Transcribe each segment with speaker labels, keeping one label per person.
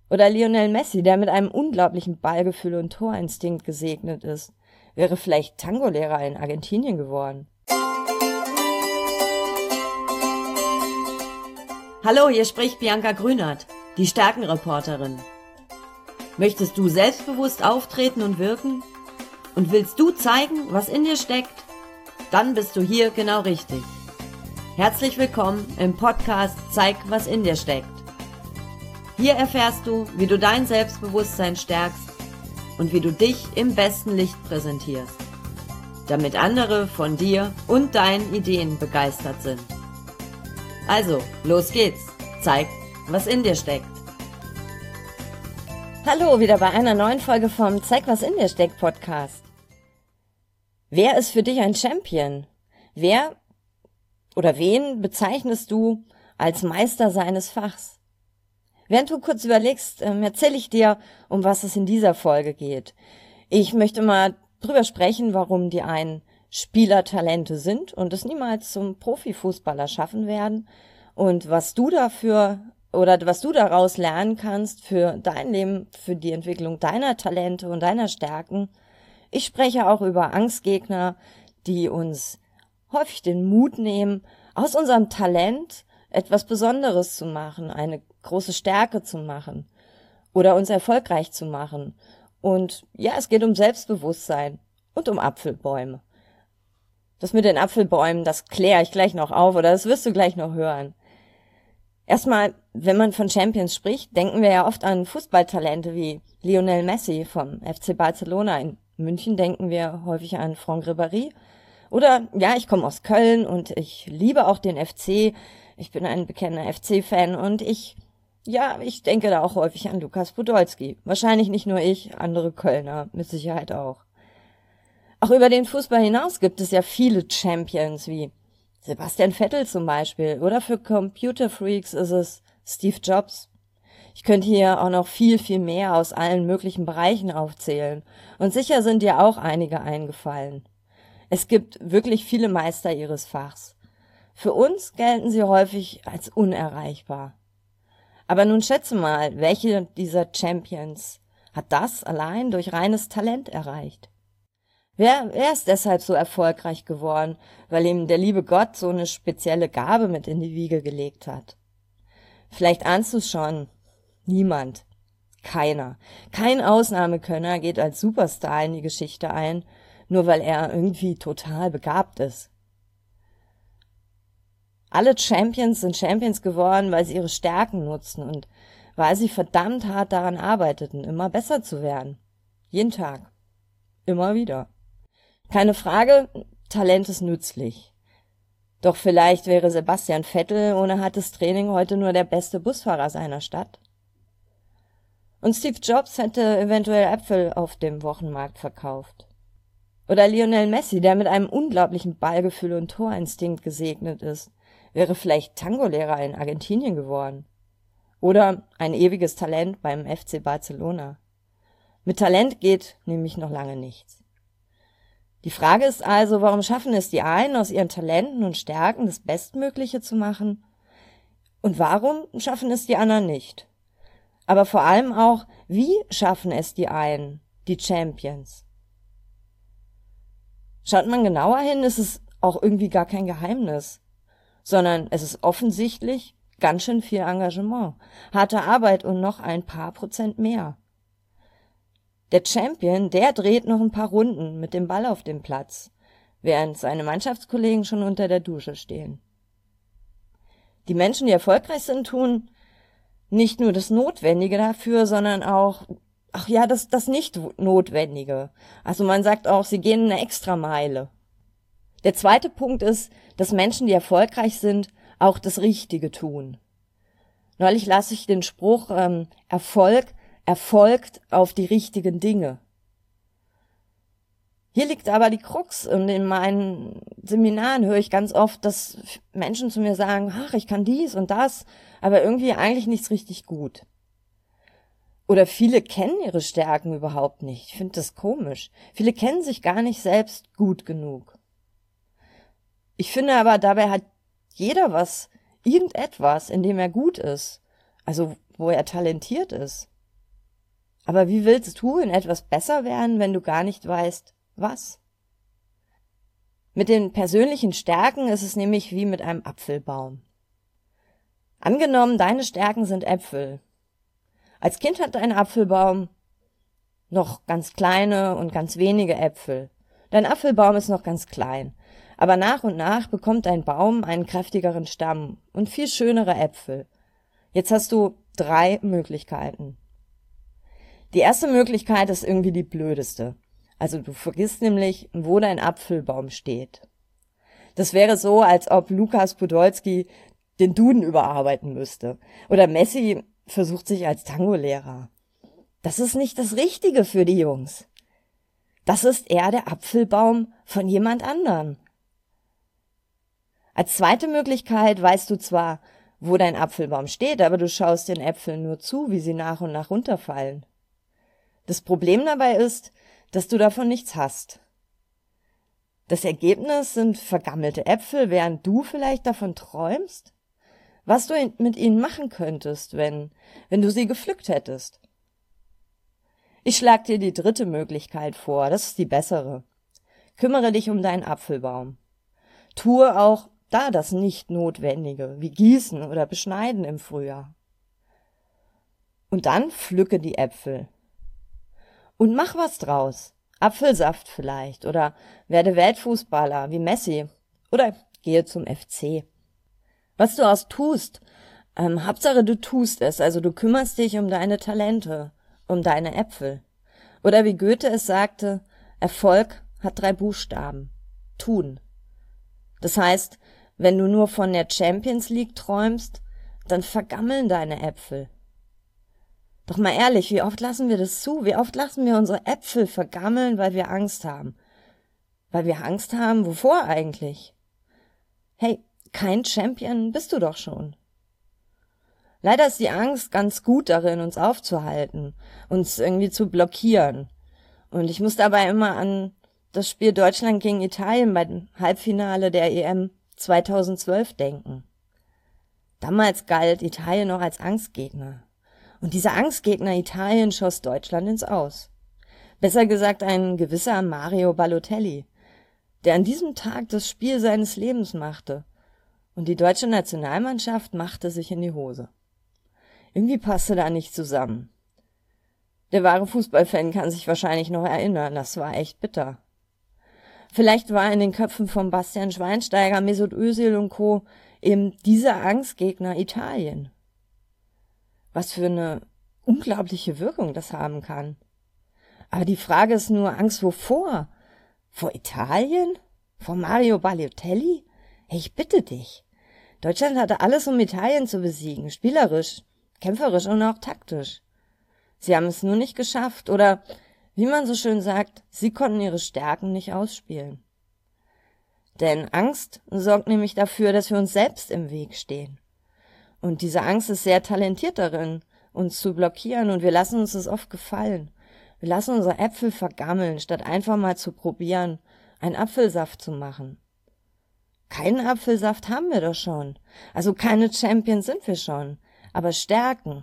Speaker 1: Oder Lionel Messi, der mit einem unglaublichen Ballgefühl und Torinstinkt gesegnet ist, wäre vielleicht Tango-Lehrer in Argentinien geworden.
Speaker 2: Hallo, hier spricht Bianca Grünert, die Stärkenreporterin. Möchtest du selbstbewusst auftreten und wirken? Und willst du zeigen, was in dir steckt? Dann bist du hier genau richtig. Herzlich willkommen im Podcast Zeig, was in dir steckt. Hier erfährst du, wie du dein Selbstbewusstsein stärkst und wie du dich im besten Licht präsentierst, damit andere von dir und deinen Ideen begeistert sind. Also, los geht's. Zeig, was in dir steckt.
Speaker 1: Hallo, wieder bei einer neuen Folge vom Zeig, was in dir steckt Podcast. Wer ist für dich ein Champion? Wer oder wen bezeichnest du als Meister seines Fachs? Während du kurz überlegst, erzähle ich dir, um was es in dieser Folge geht. Ich möchte mal drüber sprechen, warum die einen Spielertalente sind und es niemals zum Profifußballer schaffen werden und was du dafür oder was du daraus lernen kannst für dein Leben, für die Entwicklung deiner Talente und deiner Stärken. Ich spreche auch über Angstgegner, die uns häufig den Mut nehmen, aus unserem Talent etwas Besonderes zu machen, eine große Stärke zu machen oder uns erfolgreich zu machen. Und ja, es geht um Selbstbewusstsein und um Apfelbäume. Das mit den Apfelbäumen, das kläre ich gleich noch auf oder das wirst du gleich noch hören. Erstmal, wenn man von Champions spricht, denken wir ja oft an Fußballtalente wie Lionel Messi vom FC Barcelona. In München denken wir häufig an Franck Ribéry. Oder, ja, ich komme aus Köln und ich liebe auch den FC. Ich bin ein bekennender FC-Fan und ich denke da auch häufig an Lukas Podolski. Wahrscheinlich nicht nur ich, andere Kölner mit Sicherheit auch. Auch über den Fußball hinaus gibt es ja viele Champions, wie Sebastian Vettel zum Beispiel. Oder für Computerfreaks ist es Steve Jobs. Ich könnte hier auch noch viel, viel mehr aus allen möglichen Bereichen aufzählen. Und sicher sind dir auch einige eingefallen. Es gibt wirklich viele Meister ihres Fachs. Für uns gelten sie häufig als unerreichbar. Aber nun schätze mal, welche dieser Champions hat das allein durch reines Talent erreicht? Wer ist deshalb so erfolgreich geworden, weil ihm der liebe Gott so eine spezielle Gabe mit in die Wiege gelegt hat? Vielleicht ahnst du es schon. Niemand. Keiner. Kein Ausnahmekönner geht als Superstar in die Geschichte ein, nur weil er irgendwie total begabt ist. Alle Champions sind Champions geworden, weil sie ihre Stärken nutzten und weil sie verdammt hart daran arbeiteten, immer besser zu werden. Jeden Tag. Immer wieder. Keine Frage, Talent ist nützlich. Doch vielleicht wäre Sebastian Vettel ohne hartes Training heute nur der beste Busfahrer seiner Stadt. Und Steve Jobs hätte eventuell Äpfel auf dem Wochenmarkt verkauft. Oder Lionel Messi, der mit einem unglaublichen Ballgefühl und Torinstinkt gesegnet ist, wäre vielleicht Tango-Lehrer in Argentinien geworden. Oder ein ewiges Talent beim FC Barcelona. Mit Talent geht nämlich noch lange nichts. Die Frage ist also, warum schaffen es die einen, aus ihren Talenten und Stärken das Bestmögliche zu machen? Und warum schaffen es die anderen nicht? Aber vor allem auch, wie schaffen es die einen, die Champions? Schaut man genauer hin, ist es auch irgendwie gar kein Geheimnis, sondern es ist offensichtlich ganz schön viel Engagement, harte Arbeit und noch ein paar Prozent mehr. Der Champion, der dreht noch ein paar Runden mit dem Ball auf dem Platz, während seine Mannschaftskollegen schon unter der Dusche stehen. Die Menschen, die erfolgreich sind, tun nicht nur das Notwendige dafür, sondern auch, das Nicht-Notwendige. Also man sagt auch, sie gehen eine Extrameile. Der zweite Punkt ist, dass Menschen, die erfolgreich sind, auch das Richtige tun. Neulich las ich den Spruch, Erfolg erfolgt auf die richtigen Dinge. Hier liegt aber die Krux und in meinen Seminaren höre ich ganz oft, dass Menschen zu mir sagen, ach, ich kann dies und das, aber irgendwie eigentlich nichts richtig gut. Oder viele kennen ihre Stärken überhaupt nicht. Ich finde das komisch. Viele kennen sich gar nicht selbst gut genug. Ich finde aber, dabei hat jeder irgendetwas, in dem er gut ist, also wo er talentiert ist. Aber wie willst du in etwas besser werden, wenn du gar nicht weißt, was? Mit den persönlichen Stärken ist es nämlich wie mit einem Apfelbaum. Angenommen, deine Stärken sind Äpfel. Als Kind hat dein Apfelbaum noch ganz kleine und ganz wenige Äpfel. Dein Apfelbaum ist noch ganz klein. Aber nach und nach bekommt dein Baum einen kräftigeren Stamm und viel schönere Äpfel. Jetzt hast du 3 Möglichkeiten. Die erste Möglichkeit ist irgendwie die blödeste. Also du vergisst nämlich, wo dein Apfelbaum steht. Das wäre so, als ob Lukas Podolski den Duden überarbeiten müsste. Oder Messi versucht sich als Tango-Lehrer. Das ist nicht das Richtige für die Jungs. Das ist eher der Apfelbaum von jemand anderen. Als zweite Möglichkeit weißt du zwar, wo dein Apfelbaum steht, aber du schaust den Äpfeln nur zu, wie sie nach und nach runterfallen. Das Problem dabei ist, dass du davon nichts hast. Das Ergebnis sind vergammelte Äpfel, während du vielleicht davon träumst, was du mit ihnen machen könntest, wenn du sie gepflückt hättest. Ich schlag dir die dritte Möglichkeit vor, das ist die bessere. Kümmere dich um deinen Apfelbaum. Tue auch da das Nicht-Notwendige, wie Gießen oder Beschneiden im Frühjahr. Und dann pflücke die Äpfel. Und mach was draus. Apfelsaft vielleicht oder werde Weltfußballer wie Messi oder gehe zum FC. Was du aus tust, Hauptsache du tust es, also du kümmerst dich um deine Talente, um deine Äpfel. Oder wie Goethe es sagte, Erfolg hat 3 Buchstaben. Tun. Das heißt, wenn du nur von der Champions League träumst, dann vergammeln deine Äpfel. Doch mal ehrlich, wie oft lassen wir das zu? Wie oft lassen wir unsere Äpfel vergammeln, weil wir Angst haben? Weil wir Angst haben, wovor eigentlich? Hey, kein Champion bist du doch schon. Leider ist die Angst ganz gut darin, uns aufzuhalten, uns irgendwie zu blockieren. Und ich muss dabei immer an das Spiel Deutschland gegen Italien beim Halbfinale der EM 2012 denken. Damals galt Italien noch als Angstgegner. Und dieser Angstgegner Italien schoss Deutschland ins Aus. Besser gesagt ein gewisser Mario Balotelli, der an diesem Tag das Spiel seines Lebens machte. Und die deutsche Nationalmannschaft machte sich in die Hose. Irgendwie passte da nicht zusammen. Der wahre Fußballfan kann sich wahrscheinlich noch erinnern, das war echt bitter. Vielleicht war in den Köpfen von Bastian Schweinsteiger, Mesut Özil und Co. eben dieser Angstgegner Italien. Was für eine unglaubliche Wirkung das haben kann. Aber die Frage ist nur, Angst wovor? Vor Italien? Vor Mario Balotelli? Hey, ich bitte dich. Deutschland hatte alles, um Italien zu besiegen, spielerisch, kämpferisch und auch taktisch. Sie haben es nur nicht geschafft oder, wie man so schön sagt, sie konnten ihre Stärken nicht ausspielen. Denn Angst sorgt nämlich dafür, dass wir uns selbst im Weg stehen. Und diese Angst ist sehr talentiert darin, uns zu blockieren und wir lassen uns das oft gefallen. Wir lassen unsere Äpfel vergammeln, statt einfach mal zu probieren, einen Apfelsaft zu machen. Keinen Apfelsaft haben wir doch schon. Also keine Champions sind wir schon. Aber Stärken,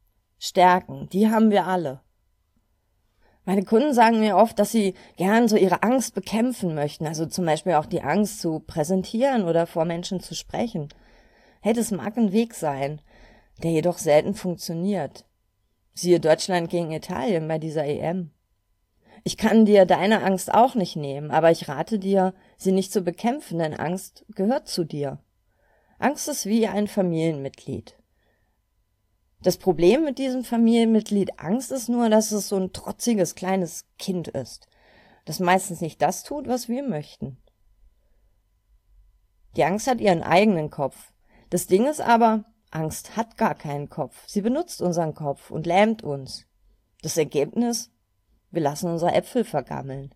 Speaker 1: die haben wir alle. Meine Kunden sagen mir oft, dass sie gern so ihre Angst bekämpfen möchten. Also zum Beispiel auch die Angst zu präsentieren oder vor Menschen zu sprechen. Hey, das mag ein Weg sein, der jedoch selten funktioniert. Siehe Deutschland gegen Italien bei dieser EM. Ich kann dir deine Angst auch nicht nehmen, aber ich rate dir, sie nicht zu bekämpfen, denn Angst gehört zu dir. Angst ist wie ein Familienmitglied. Das Problem mit diesem Familienmitglied Angst ist nur, dass es so ein trotziges kleines Kind ist, das meistens nicht das tut, was wir möchten. Die Angst hat ihren eigenen Kopf. Das Ding ist aber, Angst hat gar keinen Kopf. Sie benutzt unseren Kopf und lähmt uns. Das Ergebnis? Wir lassen unsere Äpfel vergammeln.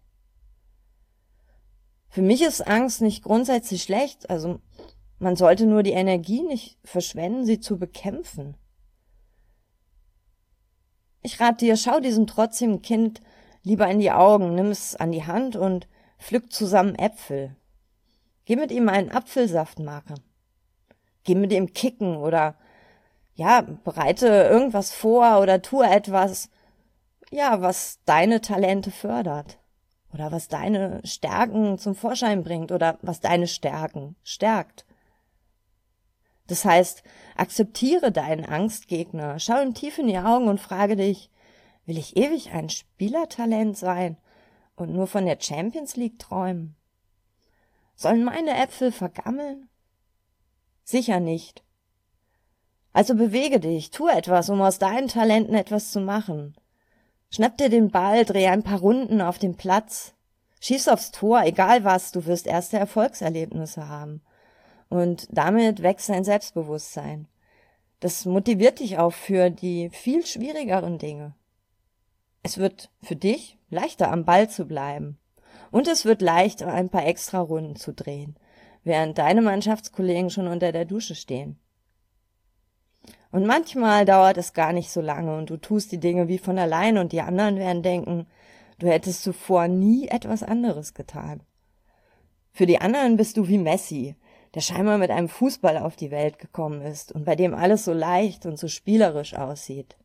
Speaker 1: Für mich ist Angst nicht grundsätzlich schlecht, also man sollte nur die Energie nicht verschwenden, sie zu bekämpfen. Ich rate dir, schau diesem trotzigen Kind lieber in die Augen, nimm es an die Hand und pflück zusammen Äpfel. Geh mit ihm einen Apfelsaft machen. Geh mit ihm kicken oder bereite irgendwas vor oder tue etwas, ja, was deine Talente fördert oder was deine Stärken zum Vorschein bringt oder was deine Stärken stärkt. Das heißt, akzeptiere deinen Angstgegner, schau ihm tief in die Augen und frage dich, will ich ewig ein Spielertalent sein und nur von der Champions League träumen? Sollen meine Äpfel vergammeln? Sicher nicht. Also bewege dich, tu etwas, um aus deinen Talenten etwas zu machen. Schnapp dir den Ball, dreh ein paar Runden auf dem Platz, schieß aufs Tor, egal was, du wirst erste Erfolgserlebnisse haben. Und damit wächst dein Selbstbewusstsein. Das motiviert dich auch für die viel schwierigeren Dinge. Es wird für dich leichter, am Ball zu bleiben. Und es wird leichter, ein paar extra Runden zu drehen, während deine Mannschaftskollegen schon unter der Dusche stehen. Und manchmal dauert es gar nicht so lange und du tust die Dinge wie von allein und die anderen werden denken, du hättest zuvor nie etwas anderes getan. Für die anderen bist du wie Messi, der scheinbar mit einem Fußball auf die Welt gekommen ist und bei dem alles so leicht und so spielerisch aussieht.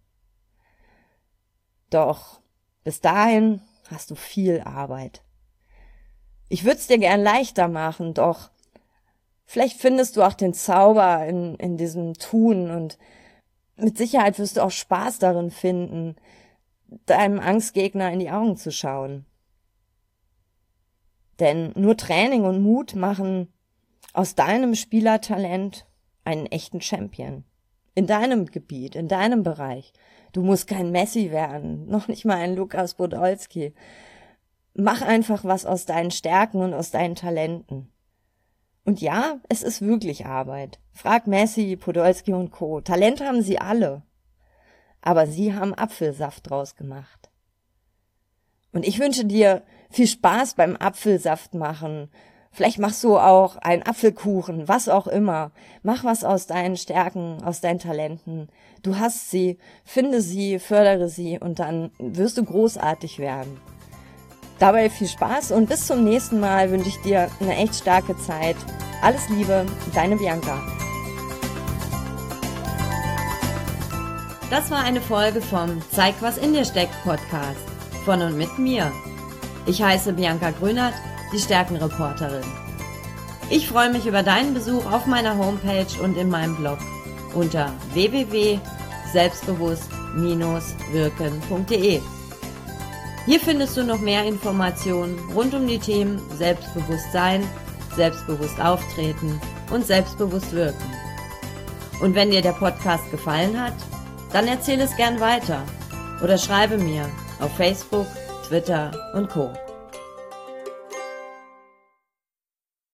Speaker 1: Doch bis dahin hast du viel Arbeit. Ich würde es dir gern leichter machen, doch vielleicht findest du auch den Zauber in diesem Tun und mit Sicherheit wirst du auch Spaß darin finden, deinem Angstgegner in die Augen zu schauen. Denn nur Training und Mut machen aus deinem Spielertalent einen echten Champion. In deinem Gebiet, in deinem Bereich. Du musst kein Messi werden, noch nicht mal ein Lukas Podolski. Mach einfach was aus deinen Stärken und aus deinen Talenten. Und ja, es ist wirklich Arbeit. Frag Messi, Podolski und Co. Talent haben sie alle. Aber sie haben Apfelsaft draus gemacht. Und ich wünsche dir viel Spaß beim Apfelsaft machen. Vielleicht machst du auch einen Apfelkuchen, was auch immer. Mach was aus deinen Stärken, aus deinen Talenten. Du hast sie, finde sie, fördere sie und dann wirst du großartig werden. Dabei viel Spaß und bis zum nächsten Mal wünsche ich dir eine echt starke Zeit. Alles Liebe, deine Bianca.
Speaker 2: Das war eine Folge vom Zeig, was in dir steckt Podcast. Von und mit mir. Ich heiße Bianca Grünert, die Stärkenreporterin. Ich freue mich über deinen Besuch auf meiner Homepage und in meinem Blog unter www.selbstbewusst-wirken.de. Hier findest du noch mehr Informationen rund um die Themen Selbstbewusstsein, selbstbewusst auftreten und selbstbewusst wirken. Und wenn dir der Podcast gefallen hat, dann erzähle es gern weiter oder schreibe mir auf Facebook, Twitter und Co.